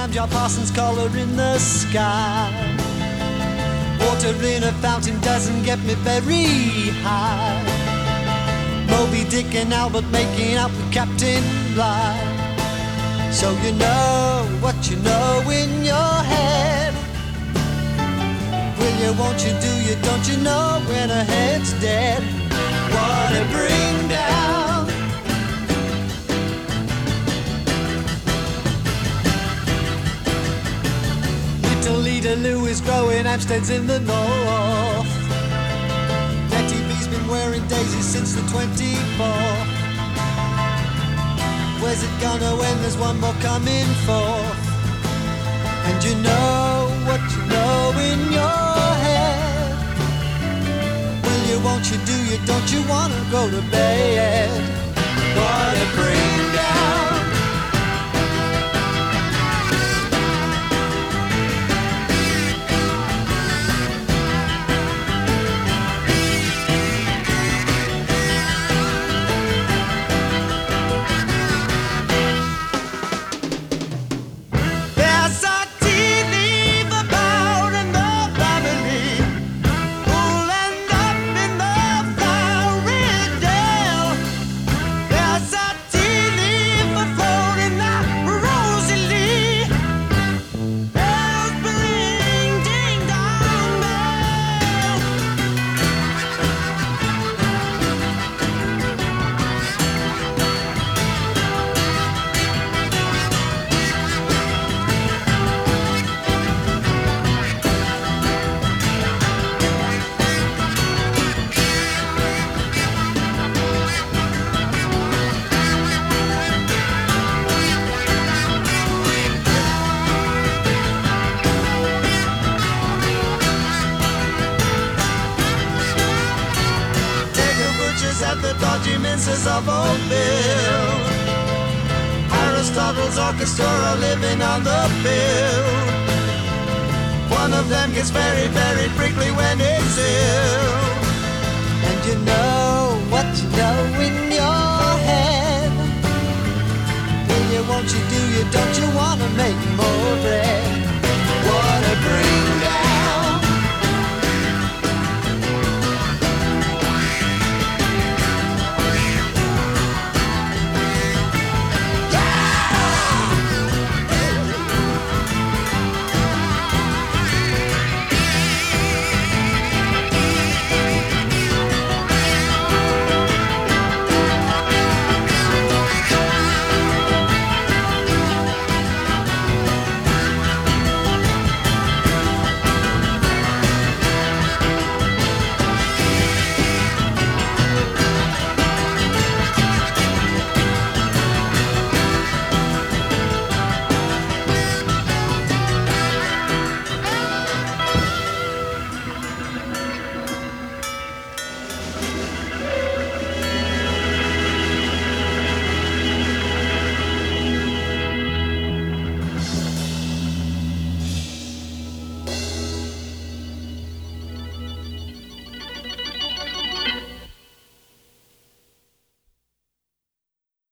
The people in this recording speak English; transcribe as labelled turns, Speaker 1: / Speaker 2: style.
Speaker 1: times your Parsons collar in the sky. Water in a fountain doesn't get me very high. Moby Dick and Albert making out with Captain Bligh. So you know what you know in your head. Will you, won't you, do you, don't you know when a head's dead? What a bring down. Little Leader Lou is growing Hampsteads in the north. Nettie B's been wearing daisies since the 24th. Where's it gonna end? There's one more coming forth. And you know what you know in your head. Will you, won't you, do you, don't you wanna go to bed? What a bring down. Of old Bill, Aristotle's orchestra are living on the bill. One of them gets very, very prickly when it's ill. And you know what you know in your head. Will you, won't you, do you, don't you wanna make more bread? What a breeze.